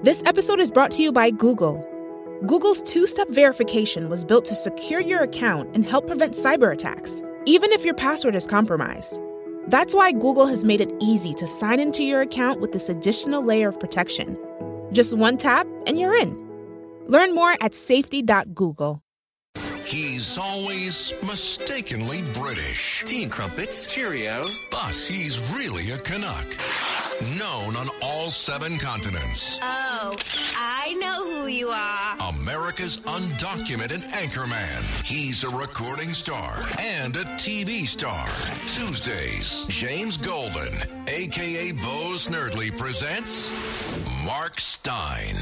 This episode is brought to you by Google. Google's two-step verification was built to secure your account and help prevent cyber attacks, even if your password is compromised. That's why Google has made it easy to sign into your account with this additional layer of protection. Just one tap and you're in. Learn more at safety.google. He's always mistakenly British. Tea and crumpets, cheerio. But he's really a Canuck. Known on all 7 continents. Oh, I know who you are. America's undocumented anchorman. He's a recording star and a TV star. Tuesdays, James Golden, a.k.a. Bo Snerdley, presents Mark Steyn.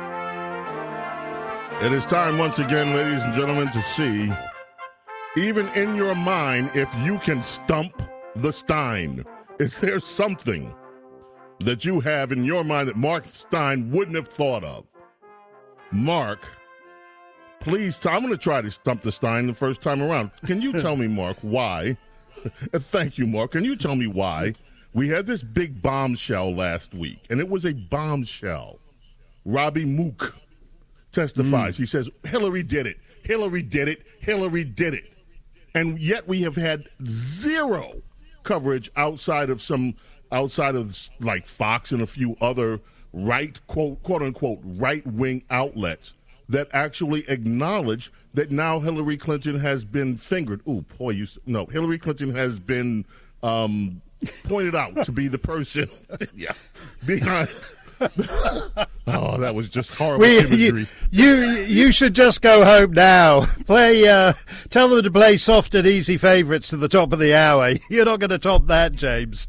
It is time once again, ladies and gentlemen, to see, even in your mind, if you can stump the Steyn. Is there something that you have in your mind that Mark Steyn wouldn't have thought of? Mark, please, I'm going to try to stump the Steyn the first time around. Can you tell me, Mark, why? Thank you, Mark. Can you tell me why we had this big bombshell last week, and it was a bombshell. Robbie Mook testifies. He says, Hillary did it. Hillary did it. Hillary did it. And yet we have had zero coverage outside of like Fox and a few other quote unquote right-wing outlets that actually acknowledge that now Hillary Clinton has been fingered. Hillary Clinton has been pointed out to be the person behind. Oh, that was just horrible imagery. You should just go home now. Tell them to play soft and easy favourites to the top of the hour. You're not going to top that, James.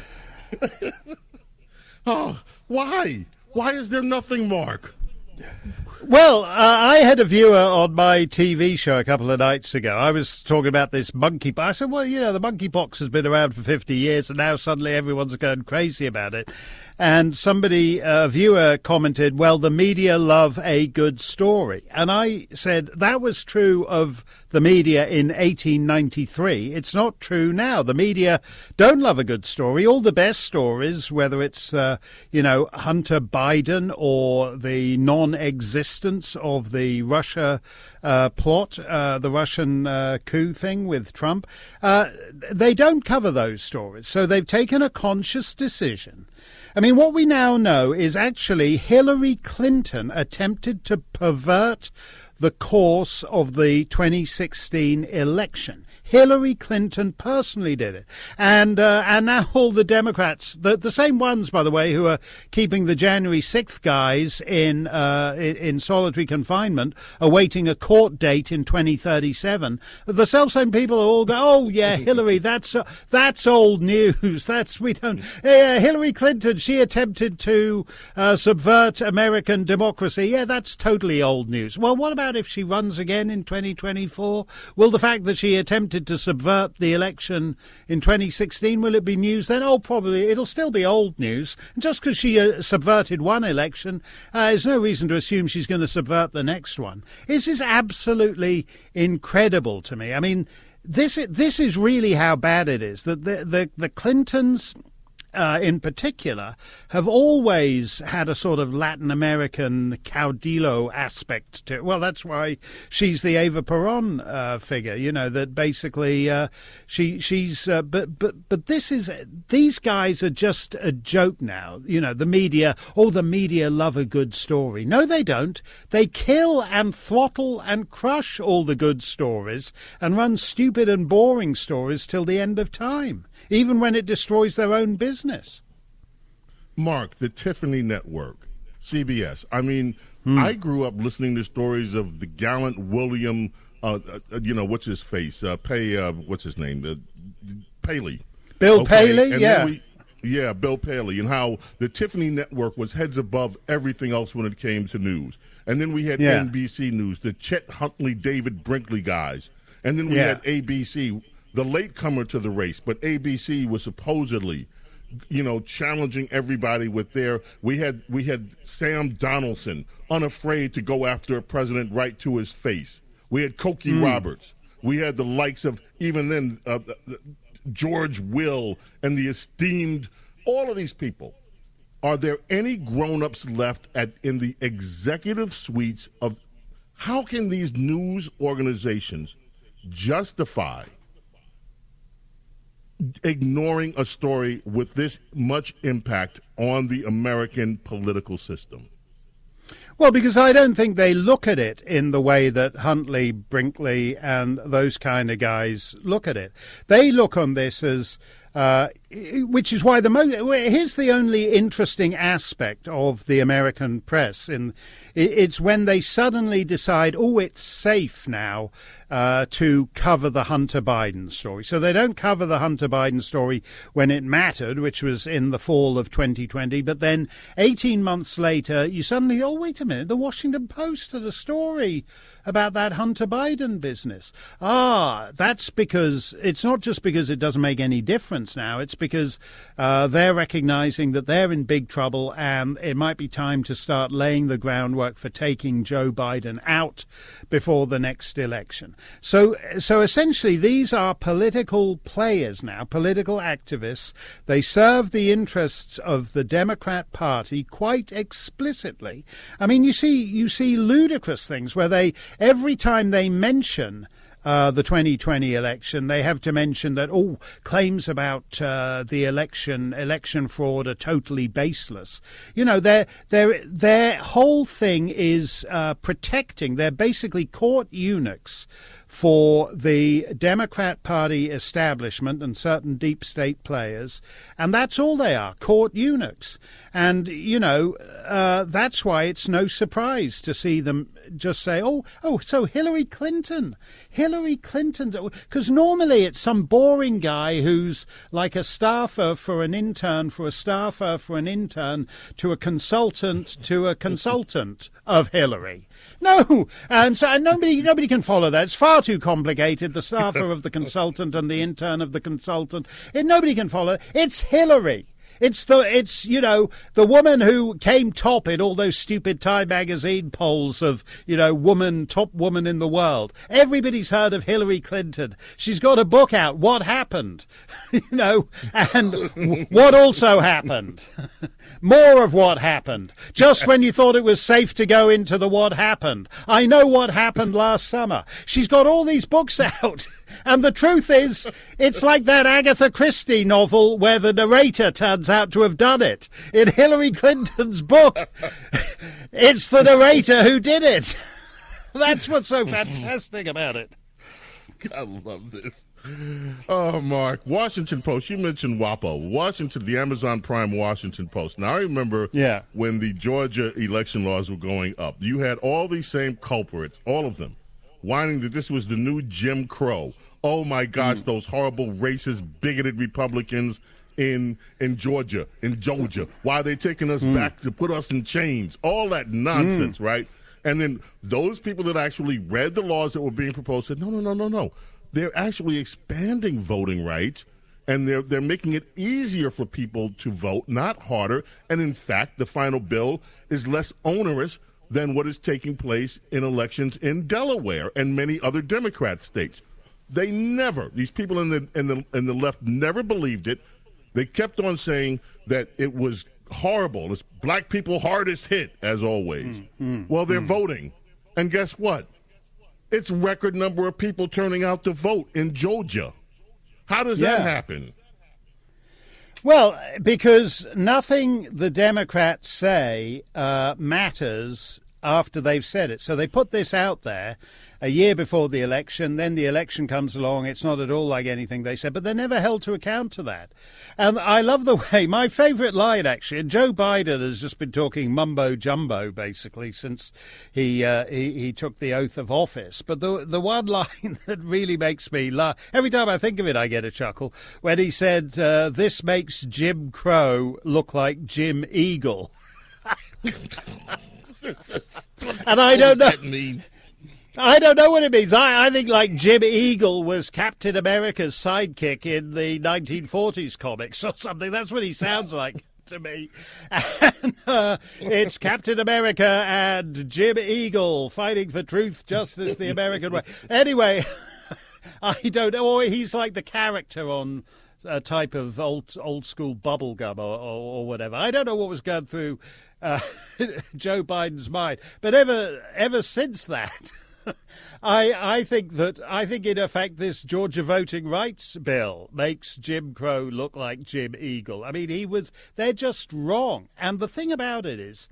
Oh, why? Why is there nothing, Mark? Well, I had a viewer on my TV show a couple of nights ago. I was talking about this monkeypox. I said, well, the monkeypox has been around for 50 years, and now suddenly everyone's going crazy about it. And a viewer commented, well, the media love a good story. And I said, that was true of the media in 1893. It's not true now. The media don't love a good story. All the best stories, whether it's, Hunter Biden or the non-existence of the Russia plot, the Russian coup thing with Trump, they don't cover those stories. So they've taken a conscious decision. I mean, what we now know is actually Hillary Clinton attempted to pervert the course of the 2016 election. Hillary Clinton personally did it. And now all the Democrats, the same ones, by the way, who are keeping the January 6th guys in solitary confinement, awaiting a court date in 2037, the self-same people are all going, oh, yeah, Hillary, that's old news. Hillary Clinton, she attempted to subvert American democracy. Yeah, that's totally old news. Well, what about if she runs again in 2024? Will the fact that she attempted to subvert the election in 2016, will it be news then? Oh, probably. It'll still be old news. And just because she subverted one election, there's no reason to assume she's going to subvert the next one. This is absolutely incredible to me. I mean, this is really how bad it is. That the Clintons, in particular, have always had a sort of Latin American caudillo aspect to it. Well, that's why she's the Eva Peron figure, that basically she's but these guys are just a joke now. The media love a good story. No, they don't. They kill and throttle and crush all the good stories and run stupid and boring stories till the end of time, even when it destroys their own business. Mark, the Tiffany Network, CBS. I mean, I grew up listening to stories of the gallant William, what's his face? What's his name? Paley. Bill Paley, yeah. Bill Paley, and how the Tiffany Network was heads above everything else when it came to news. And then we had NBC News, the Chet Huntley, David Brinkley guys. And then we had ABC, the latecomer to the race, but ABC was supposedly, challenging everybody with we had Sam Donaldson, unafraid to go after a president right to his face. We had Cokie Roberts. We had the likes of, even then, George Will and the esteemed, all of these people are there any grown-ups left in the executive suites of how can these news organizations justify ignoring a story with this much impact on the American political system? Well, because I don't think they look at it in the way that Huntley, Brinkley, and those kind of guys look at it. They look on this as, which is why here's the only interesting aspect of the American press. It's when they suddenly decide, it's safe now to cover the Hunter Biden story. So they don't cover the Hunter Biden story when it mattered, which was in the fall of 2020. But then 18 months later, you suddenly, wait a minute, the Washington Post had a story about that Hunter Biden business. That's because it's not just because it doesn't make any difference now. It's because they're recognizing that they're in big trouble and it might be time to start laying the groundwork for taking Joe Biden out before the next election. So essentially, these are political players now, political activists. They serve the interests of the Democrat Party quite explicitly. I mean, you see ludicrous things where every time they mention the 2020 election, they have to mention that claims about the election fraud are totally baseless. Their whole thing is protecting. They're basically court eunuchs for the Democrat Party establishment and certain deep state players, and that's all they are, court eunuchs. And, that's why it's no surprise to see them just say, so Hillary Clinton, because normally it's some boring guy who's like a staffer for an intern, to a consultant of Hillary. No, and nobody can follow that. It's far too complicated. The staffer of the consultant and the intern of the consultant. Nobody can follow. It's Hillary. It's the woman who came top in all those stupid Time magazine polls of, top woman in the world. Everybody's heard of Hillary Clinton. She's got a book out, What Happened? And what also happened? More of what happened. Just when you thought it was safe to go into the what happened. I know what happened last summer. She's got all these books out. And the truth is, it's like that Agatha Christie novel where the narrator turns out to have done it. In Hillary Clinton's book, it's the narrator who did it. That's what's so fantastic about it. I love this. Oh, Mark, Washington Post, you mentioned WAPO, the Amazon Prime Washington Post. Now, I remember when the Georgia election laws were going up, you had all these same culprits, all of them, whining that this was the new Jim Crow. Oh, my gosh, those horrible, racist, bigoted Republicans in Georgia. Why are they taking us back to put us in chains? All that nonsense, right? And then those people that actually read the laws that were being proposed said, no. They're actually expanding voting rights, and they're making it easier for people to vote, not harder. And, in fact, the final bill is less onerous than what is taking place in elections in Delaware and many other Democrat states. These people in the left never believed it. They kept on saying that it was horrible. It's black people hardest hit, as always. Well, they're voting. And guess what? It's record number of people turning out to vote in Georgia. How does that happen? Well, because nothing the Democrats say matters after they've said it. So they put this out there a year before the election, then the election comes along. It's not at all like anything they said, but they're never held to account to that. And I love the way, my favourite line, actually, and Joe Biden has just been talking mumbo-jumbo, basically, since he took the oath of office. But the one line that really makes me laugh, every time I think of it, I get a chuckle, when he said, this makes Jim Crow look like Jim Eagle. And I don't know. I don't know what it means. I think like Jim Eagle was Captain America's sidekick in the 1940s comics or something. That's what he sounds like to me. And it's Captain America and Jim Eagle fighting for truth, justice, the American way. Anyway, I don't know. He's like the character on a type of old school bubble gum or whatever. I don't know what was going through Joe Biden's mind, but ever since that, I think in effect this Georgia voting rights bill makes Jim Crow look like Jim Eagle. I mean, they're just wrong. And the thing about it is,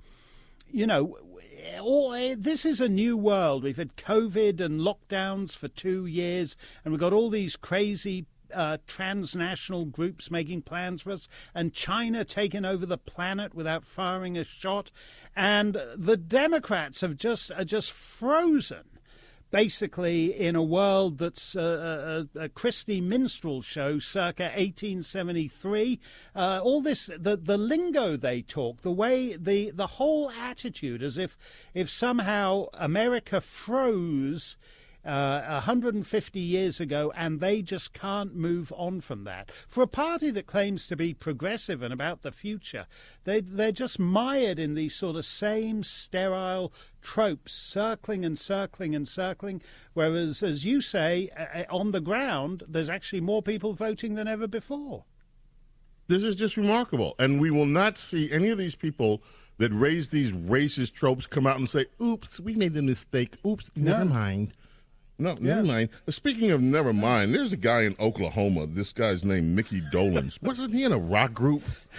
this is a new world. We've had COVID and lockdowns for 2 years, and we've got all these crazy transnational groups making plans for us, and China taking over the planet without firing a shot. And the Democrats are just frozen, basically, in a world that's a Christie minstrel show circa 1873. All this, the lingo they talk, the way, the whole attitude, as if somehow America froze 150 years ago, and they just can't move on from that. For a party that claims to be progressive and about the future, they're just mired in these sort of same sterile tropes, circling and circling and circling, whereas, as you say, on the ground, there's actually more people voting than ever before. This is just remarkable, and we will not see any of these people that raise these racist tropes come out and say, oops, we made the mistake, oops, never mind. No, never mind. Speaking of never mind, there's a guy in Oklahoma. This guy's named Mickey Dolenz. Wasn't he in a rock group?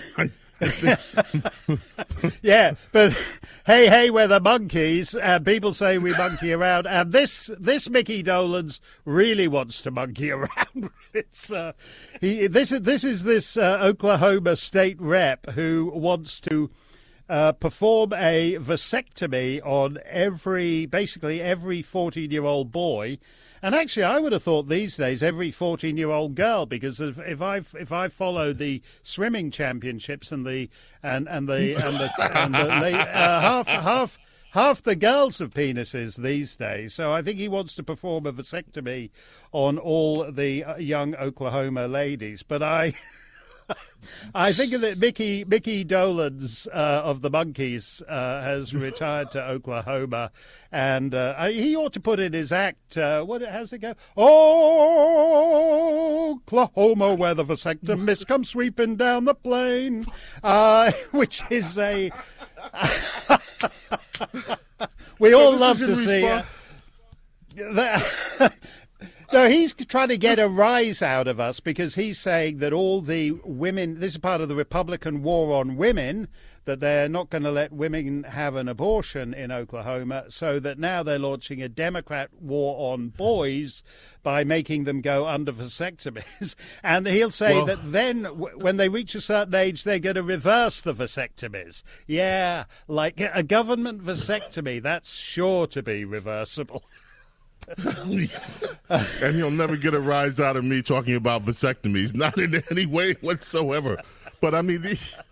Yeah, but hey, we're the monkeys, and people say we monkey around. And this Mickey Dolenz really wants to monkey around. It's this is Oklahoma state rep who wants to perform a vasectomy on basically every 14-year-old boy, and actually I would have thought these days every 14-year-old girl, because if I follow the swimming championships and half the girls have penises these days, so I think he wants to perform a vasectomy on all the young Oklahoma ladies, but I think that Mickey Dolenz of the Monkees has retired to Oklahoma, and he ought to put in his act. How's it go? Oklahoma, where the vasectomists come sweeping down the plain, which is a. We all love to see. No, he's trying to get a rise out of us because he's saying that all the women, this is part of the Republican war on women, that they're not going to let women have an abortion in Oklahoma, so that now they're launching a Democrat war on boys by making them go under vasectomies. And he'll say that then when they reach a certain age, they're going to reverse the vasectomies. Yeah, like a government vasectomy, that's sure to be reversible. And you'll never get a rise out of me talking about vasectomies, not in any way whatsoever. But I mean,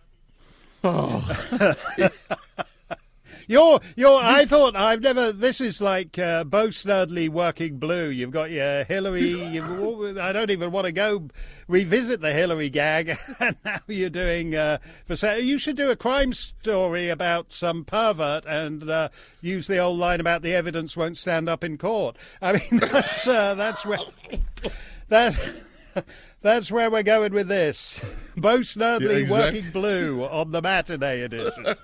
I thought I've never. This is like Bo Snerdley working blue. You've got your Hillary. I don't even want to go revisit the Hillary gag, and now you're doing. You should do a crime story about some pervert and use the old line about the evidence won't stand up in court. I mean, that's where we're going with this. Bo Snerdley working blue on the matinee edition.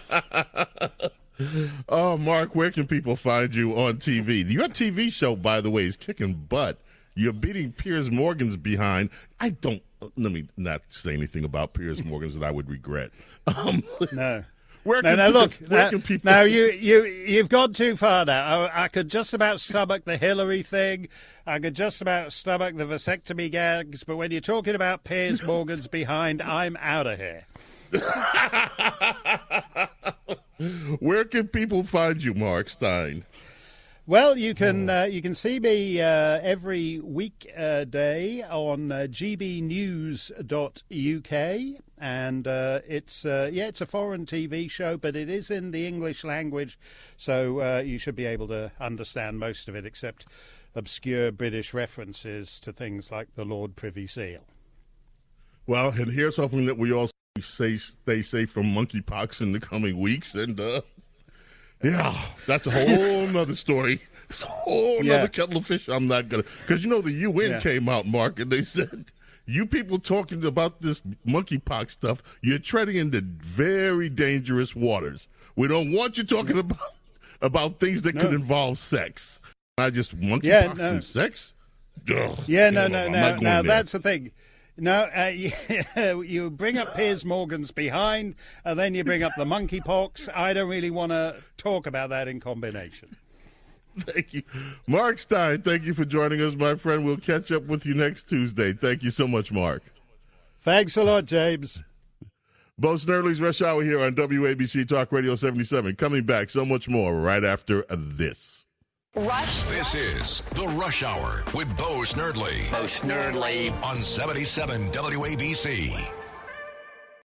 Oh, Mark, where can people find you on TV? Your TV show, by the way, is kicking butt. You're beating Piers Morgan's behind. Let me not say anything about Piers Morgan's that I would regret. No. Look. Now you've gone too far now. I could just about stomach the Hillary thing. I could just about stomach the vasectomy gags. But when you're talking about Piers Morgan's behind, I'm out of here. Where can people find you, Mark Steyn? Well, you can see me every weekday on gbnews.uk, and it's a foreign TV show, but it is in the English language, so you should be able to understand most of it, except obscure British references to things like the Lord Privy Seal. Well, and here's hoping that we all stay safe from monkeypox in the coming weeks, and yeah, that's a whole nother story. It's a whole nother kettle of fish. I'm not gonna, because the UN came out, Mark, and they said You people talking about this monkeypox stuff, you're treading into very dangerous waters. We don't want you talking about things that could involve sex. I just monkeypox and sex? Ugh, Now that's the thing. No, you bring up Piers Morgan's behind, and then you bring up the monkeypox. I don't really want to talk about that in combination. Thank you. Mark Stein, thank you for joining us, my friend. We'll catch up with you next Tuesday. Thank you so much, Mark. Thanks a lot, James. Bo Snerdley's Rush Hour here on WABC Talk Radio 77. Coming back, so much more right after this. This is the Rush Hour with Bo Snerdley. Bo Snerdley. On 77 WABC.